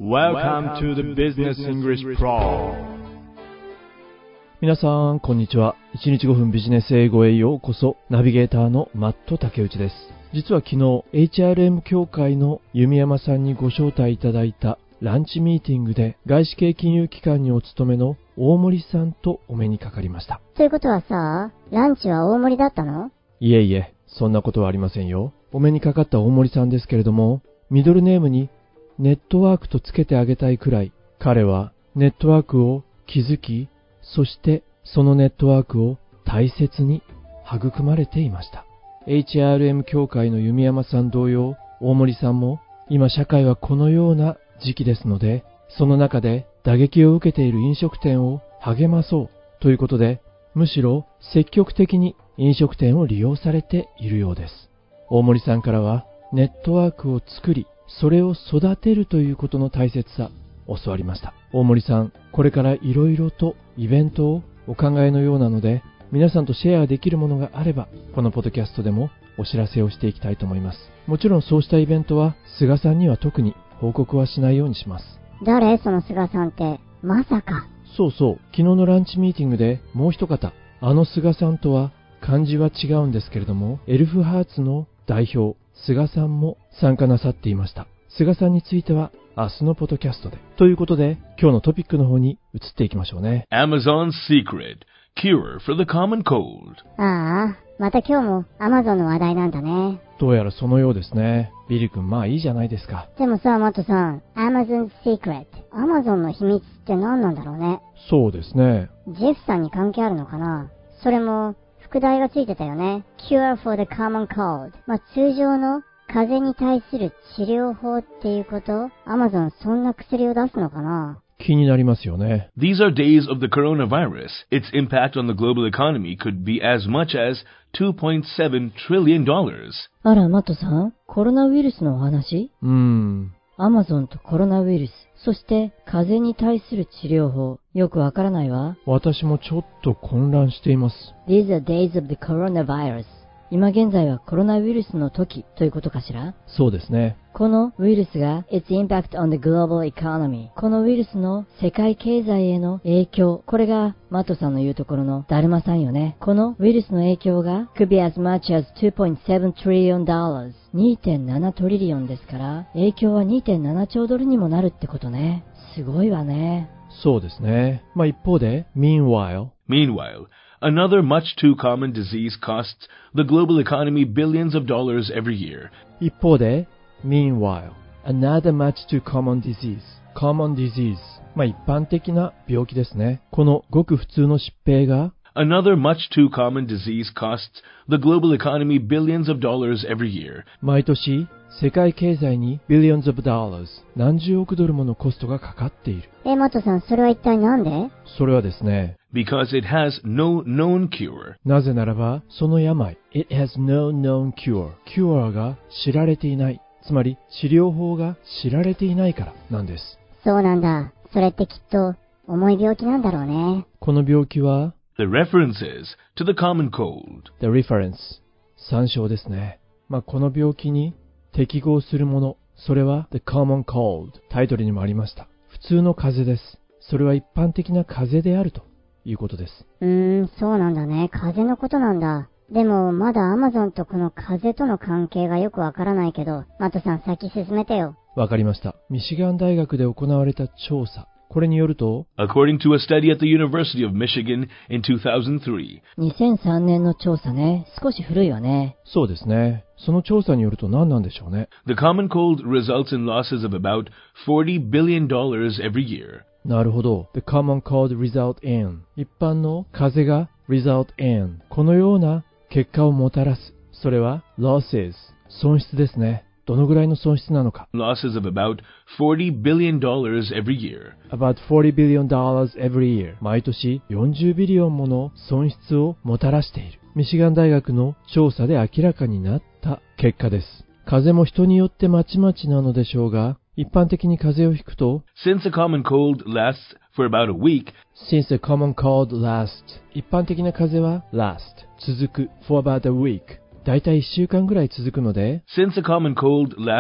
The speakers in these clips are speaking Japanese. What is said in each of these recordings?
Welcome to the Business English Pro。 皆さんこんにちは。1日5分ビジネス英語へようこそ。ナビゲーターのマット竹内です。実は昨日 HRM 協会の弓山さんにご招待いただいたランチミーティングで、外資系金融機関にお勤めの大森さんとお目にかかりました。 ということはさ、ランチは大盛りだったの？ いえいえ、そんなことはありませんよ。お目にかかった大森さんですけれども、ミドルネームにネットワークとつけてあげたいくらい、彼はネットワークを築き、そしてそのネットワークを大切に育まれていました。HRM 協会の弓山さん同様、大森さんも今社会はこのような時期ですので、その中で打撃を受けている飲食店を励まそうということで、むしろ積極的に飲食店を利用されているようです。大森さんからはネットワークを作り、それを育てるということの大切さ、教わりました。大森さん、これからいろいろとイベントをお考えのようなので、皆さんとシェアできるものがあれば、このポッドキャストでもお知らせをしていきたいと思います。もちろんそうしたイベントは、菅さんには特に報告はしないようにします。 誰？その菅さんって。まさか。 そうそう、昨日のランチミーティングでもう一方、あの菅さんとは漢字は違うんですけれども、エルフハーツの代表、菅さんも参加なさっていました。菅さんについては明日のポッドキャストで。ということで、今日のトピックの方に移っていきましょうね。 Amazon's Secret Cure for the Common Cold。 ああ、また今日も Amazon の話題なんだね。 どうやらそのようですね。ビリ君、まあいいじゃないですか。 でもさ、マットさん、Amazon's Secret。Amazon の秘密って何なんだろうね。 そうですね。 ジェフさんに関係あるのかな？それも、副題がついてたよね。Cure for the Common Cold。通常の風邪に対する治療法っていうこと？ Amazon そんな薬を出すのかな？ 気になりますよね。 These are days of the coronavirus. Its impact on the global economy could be as much as $2.7 trillion。 あら、マットさん、コロナウイルスのお話？アマゾンとコロナウイルス、そして風邪に対する治療法、よくわからないわ。 私もちょっと混乱しています。 These are days of the coronavirus。今現在はコロナウイルスの時ということかしら？ そうですね。 このウイルスが Its impact on the global economy。このウイルスの世界経済への影響。これがマットさんの言うところのだるまさんよね。このウイルスの影響が could be as much as $2.7 trillion。2.7 トリリオンですから、影響は 2.7 兆ドルにもなるってことね。すごいわね。 そうですね。一方で、Meanwhile, another much too common disease costs the global economy billions of dollars every year。 一方で、Meanwhile, another much too common disease. Common disease. 一般的な病気ですね。このごく普通の疾病が、 Another much too common disease costs the global economy billions of dollars every year。 毎年世界経済に billions of dollars 何十億ドルものコストがかかっている。 マットさん、それは一体なんで？ それはですね、 Because it has no known cure。 なぜならばその病 It has no known cure。 キュアが知られていない、つまり治療法が知られていないからなんです。 そうなんだ。それってきっと重い病気なんだろうね。 この病気は The references to the common cold。 The reference 参照ですね。この病気に適合するもの、それは The common cold。 タイトルにもありました。普通の風邪です。それは一般的な風邪であるということです。 そうなんだね。風邪のことなんだ。でもまだ Amazon とこの風邪との関係がよくわからないけど、マットさん先進めてよ。 わかりました。ミシガン大学で行われた調査、これによると、 According to a study at the University of Michigan in 2003。 2003年の調査ね。少し古いわね。 そうですね。その調査によると何なんでしょうね。 The common cold results in losses of about $40 billion every year。 なるほど。The common cold result in。 一般の風邪が result in。 このような結果をもたらす。それは losses。 損失ですね。どのぐらいの損失なのか。 Losses of about $40 billion every year。 About $40 billion every year。 毎年40ビリオンもの損失をもたらしている。ミシガン大学の調査で明らかになった結果です。風邪も人によってまちまちなのでしょうが、一般的に風邪をひくと、 Since a common cold lasts for about a week。 Since a common cold lasts。 一般的な風邪は last 続く for about a week。だいたい1週間ぐらい続くので、 Since a common cold lasts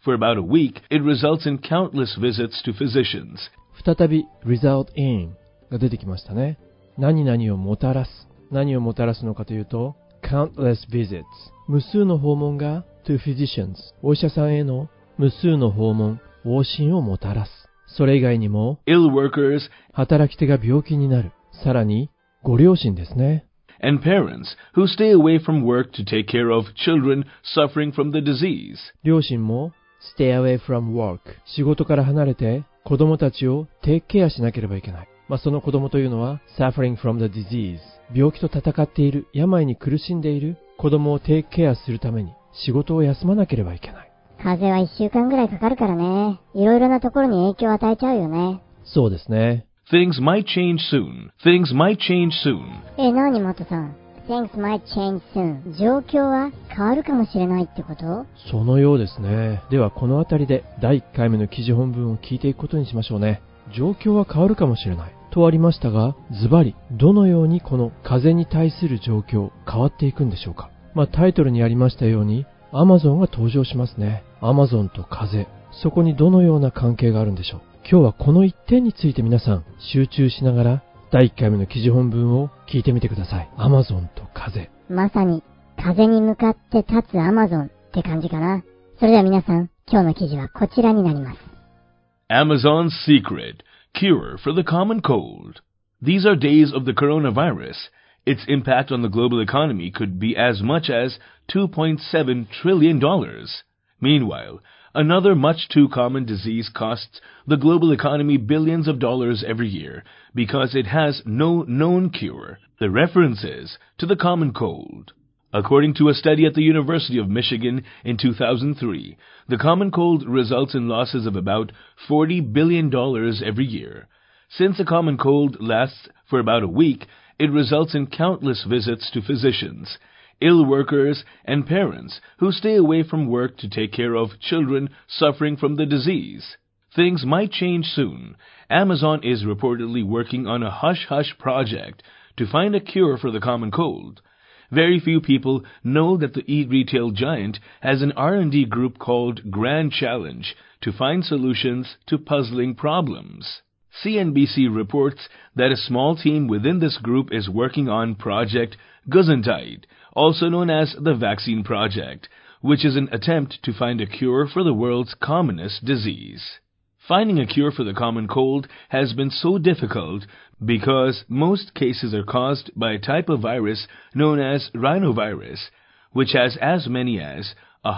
for about a week, it results in countless visits to physicians. 再び result in が出てきましたね。何々をもたらす。何をもたらすのかというと countless visits 無数の訪問が to physicians お医者さんへの無数の訪問往診をもたらす。それ以外にも ill workers 働き手が病気になる。さらにご両親ですね。 and parents who stay away from work to take care of children suffering from the disease. 両親も stay away from work 仕事から離れて子供たちをテイクケアしなければいけない。その子供というのは suffering from the disease 病気と戦っている、病に苦しんでいる子供をテイクケアするために仕事を休まなければいけない。 風邪は1週間ぐらいかかるからね。いろいろなところに影響を与えちゃうよね。 そうですね。 Things might change soon. Things might change soon. 何マットさん。Things might change soon. 状況は変わるかもしれないってこと？ そのようですね。ではこのあたりで第1回目の記事本文を聞いていくことにしましょうね。状況は変わるかもしれないとありましたが、ズバリどのようにこの風に対する状況変わっていくんでしょうか。タイトルにありましたように Amazon が登場しますね。Amazon と風、そこにどのような関係があるんでしょう。今日はこの一点について皆さん集中しながら第1回目の記事本文を聞いてみてください。Amazon と風。 まさに風に向かって立つ Amazon って感じかな。それでは皆さん、今日の記事はこちらになります。 Amazon's secret cure for the common cold. These are days of the coronavirus. Its impact on the global economy could be as much as $2.7 trillion. Meanwhile, another much too common disease costs the global economy billions of dollars every year because it has no known cure. The reference is to the common cold. According to a study at the University of Michigan in 2003, the common cold results in losses of about $40 billion every year. Since a common cold lasts for about a week, it results in countless visits to physicians, ill workers, and parents who stay away from work to take care of children suffering from the disease. Things might change soon. Amazon is reportedly working on a hush-hush project to find a cure for the common cold. Very few people know that the e-retail giant has an R&D group called Grand Challenge to find solutions to puzzling problems. CNBC reports that a small team within this group is working on Project Gesundheit, also known as the Vaccine Project, which is an attempt to find a cure for the world's commonest disease. Finding a cure for the common cold has been so difficult because most cases are caused by a type of virus known as rhinovirus, which has as many as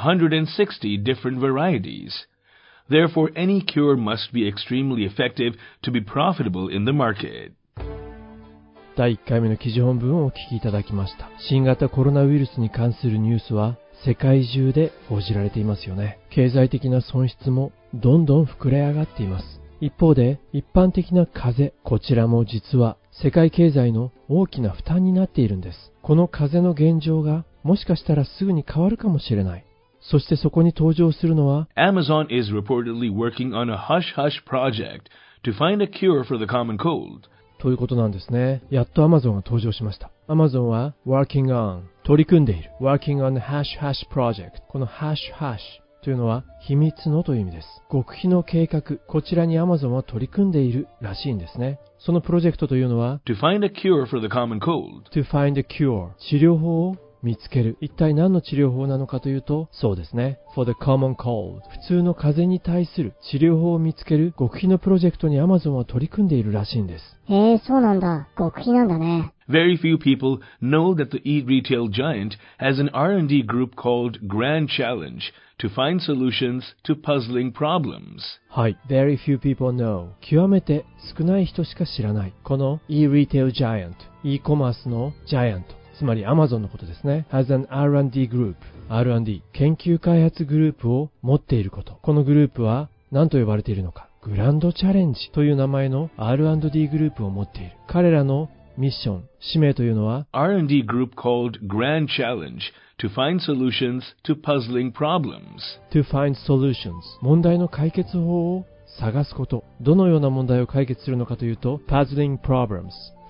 160 different varieties. Therefore, any cure must be extremely effective to be profitable in the market. 第1回目の記事本文をお聞きいただきました。新型コロナウイルスに関するニュースは世界中で報じられていますよね。経済的な損失もどんどん膨れ上がっています。一方で一般的な風邪、こちらも実は世界経済の大きな負担になっているんです。この風邪の現状がもしかしたらすぐに変わるかもしれない。そしてそこに登場するのは Amazon is reportedly working on a hush-hush project to find a cure for the common cold. ということなんですね。やっと Amazon が登場しました。Amazon は working on 取り組んでいる working on a hush-hush project この hush-hush というのは秘密のという意味です。極秘の計画、こちらに Amazon は取り組んでいるらしいんですね。そのプロジェクトというのは To find a cure for the common cold. To find a cure 治療法を見つける。一体何の治療法なのかというと、そうですね。For the common cold 普通の風邪に対する治療法を見つける極秘のプロジェクトに Amazon は取り組んでいるらしいんです。 そうなんだ。極秘なんだね。 Very few people know that the e-retail giant has an R&D group called Grand Challenge to find solutions to puzzling problems. はい。Very few people know 極めて少ない人しか知らない。この e-retail giant e コマースのジャイアントつまり Amazon のことですね。has an R&D group R&D 研究開発グループを持っていること。このグループは何と呼ばれているのか。グランドチャレンジという名前の R&D グループを持っている。彼らのミッション、使命というのは R&D group called Grand Challenge to find solutions to puzzling problems. To find solutions 問題の解決法を探すこと。どのような問題を解決するのかというと puzzling problems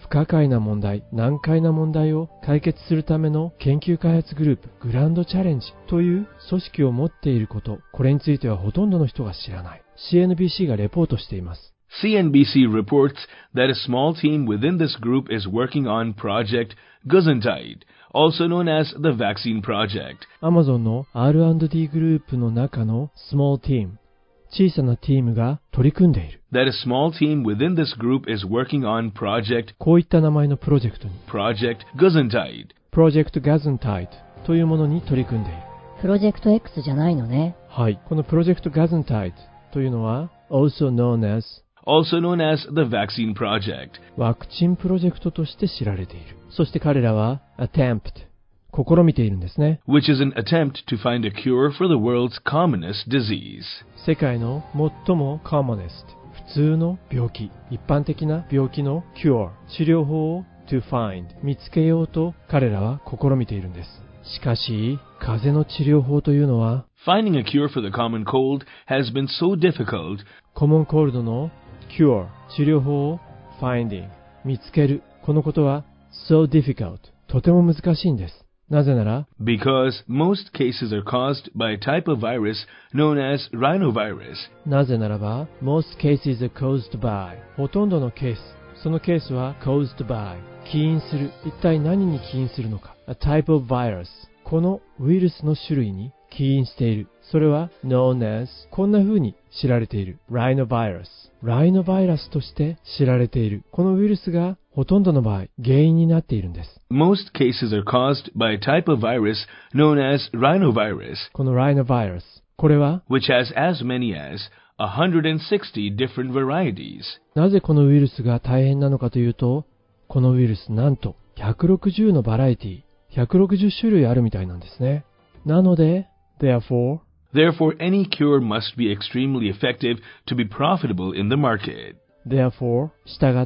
不可解な問題、難解な問題を解決するための研究開発グループ、グランドチャレンジという組織を持っていること、これについてはほとんどの人が知らない。CNBC がレポートしています。 CNBC reports that a small team within this group is working on Project Gesundheit, also known as the Vaccine Project. Amazon の R&D グループの中の Small Team、小さなチームが取り組んでいる。 That a small team within this group is working on Project こういった名前のプロジェクトに Project Gesundheit Project Gesundheit というものに取り組んでいる。 プロジェクト X じゃないのね。 はい。この Project Gesundheit というのは also known as the Vaccine Project. ワクチンプロジェクトとして知られている。そして彼らは attempt 試みているんですね。 Which is an attempt to find a cure for the world's commonest disease. 世界の最も commonest 普通の病気、一般的な病気の cure 治療法を to find 見つけようと彼らは試みているんです。しかし、風邪の治療法というのは Finding a cure for the common cold has been so difficult. コモンコールドの cure 治療法を finding 見つける。このことは so difficult とても難しいんです。なぜなら Because most cases are caused by a type of virus known as rhinovirus. なぜならば most cases are caused by ほとんどのケース、そのケースは caused by 起因する。一体何に起因するのか。 A type of virus このウイルスの種類に起因している。それは known as こんな風に知られている rhinovirus ライノバイラスとして知られている。このウイルスがほとんどの場合原因になっているんです。 Most cases are caused by a type of virus known as rhinovirus. この rhinovirus これは which has as many as 160 different varieties. なぜこのウイルスが大変なのかというと、このウイルスなんと160のバラエティ、160種類あるみたいなんですね。なので、Therefore, any cure must be extremely effective to be profitable in the market. Therefore, 従って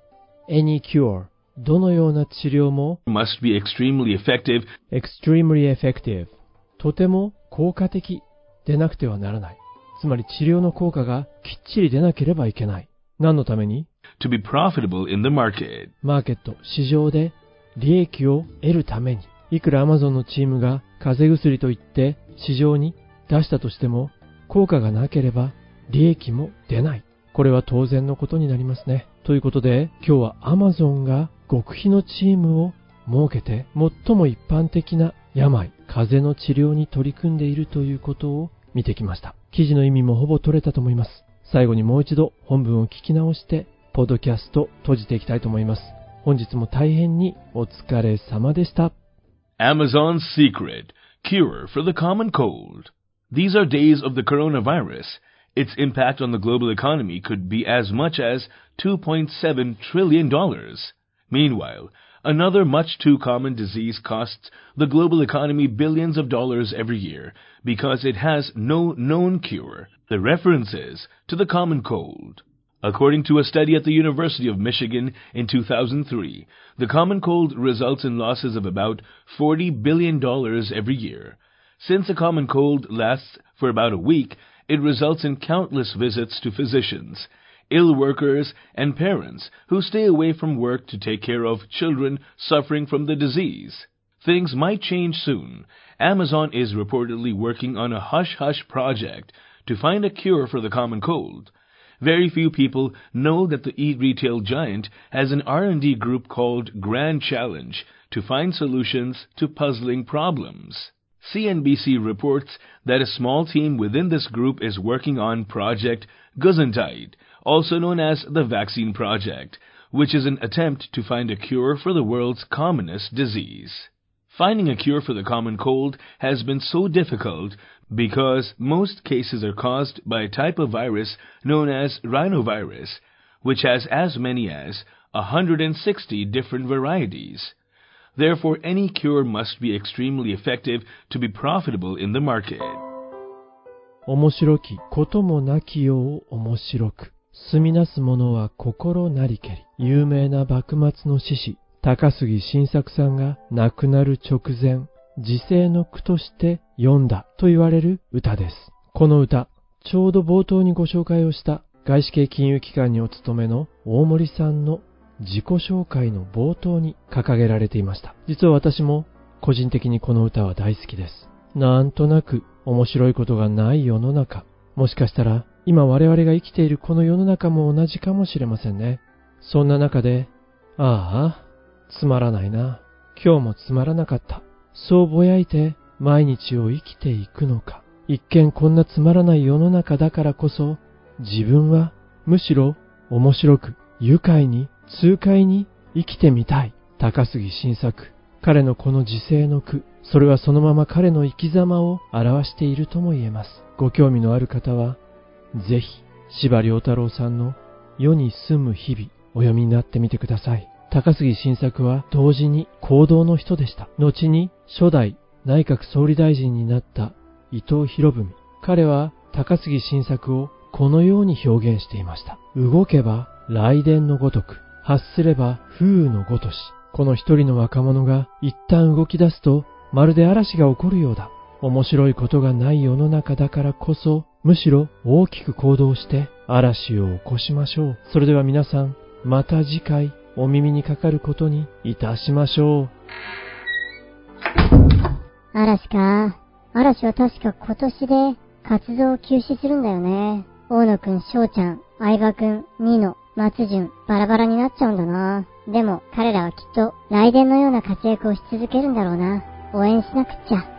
、any cure, どのような治療も must be extremely effective, extremely effective, とても効果的でなくてはならない。つまり治療の効果がきっちり出なければいけない。何のために to be profitable in the market. マーケット、市場で利益を得るために。いくら Amazon のチームが風邪薬といって市場に出したとしても効果がなければ利益も出ない。これは当然のことになりますね。ということで今日は Amazon が極秘のチームを設けて最も一般的な病、風邪の治療に取り組んでいるということを見てきました。記事の意味もほぼ取れたと思います。最後にもう一度本文を聞き直してポッドキャスト閉じていきたいと思います。本日も大変にお疲れ様でした。 Amazon's secret cure for the common cold. These are days of the coronavirus. Its impact on the global economy could be as much as $2.7 trillion. Meanwhile, another much too common disease costs the global economy billions of dollars every year because it has no known cure. The reference is to the common cold. According to a study at the University of Michigan in 2003, the common cold results in losses of about $40 billion every year. Since a common cold lasts for about a week, it results in countless visits to physicians, ill workers, and parents who stay away from work to take care of children suffering from the disease. Things might change soon. Amazon is reportedly working on a hush-hush project to find a cure for the common cold. Very few people know that the e-retail giant has an R&D group called Grand Challenge to find solutions to puzzling problems. CNBC reports that a small team within this group is working on Project Gesundheit, also known as the Vaccine Project, which is an attempt to find a cure for the world's commonest disease. Finding a cure for the common cold has been so difficult because most cases are caused by a type of virus known as rhinovirus, which has as many as 160 different varieties. Therefore, any cure must be extremely effective to be profitable in the market. 面白きこともなきよう面白く。住みなす者は心なりけり。有名な幕末の志士、高杉晋作さんが亡くなる直前、時世の句として読んだと言われる歌です。この歌、ちょうど冒頭にご紹介をした外資系金融機関にお勤めの大森さんの自己紹介の冒頭に掲げられていました。実は私も個人的にこの歌は大好きです。なんとなく面白いことがない世の中。もしかしたら今我々が生きているこの世の中も同じかもしれませんね。そんな中で、ああ、つまらないな。今日もつまらなかった。そうぼやいて毎日を生きていくのか。一見こんなつまらない世の中だからこそ、自分はむしろ面白く、愉快に、痛快に生きてみたい。高杉晋作。彼のこの時世の句、それはそのまま彼の生き様を表しているとも言えます。ご興味のある方は、ぜひ、司馬遼太郎さんの世に住む日々、お読みになってみてください。高杉晋作は同時に行動の人でした。後に初代内閣総理大臣になった伊藤博文。彼は高杉晋作をこのように表現していました。動けば雷電のごとく、発すれば風雨のごとし。この一人の若者が一旦動き出すと、まるで嵐が起こるようだ。面白いことがない世の中だからこそ、むしろ大きく行動して嵐を起こしましょう。それでは皆さん、また次回お耳にかかることにいたしましょう。 嵐か。嵐は確か今年で活動を休止するんだよね。大野くん、翔ちゃん、相葉くん、ニノ、松潤、バラバラになっちゃうんだな。でも彼らはきっと雷電のような活躍をし続けるんだろうな。応援しなくっちゃ。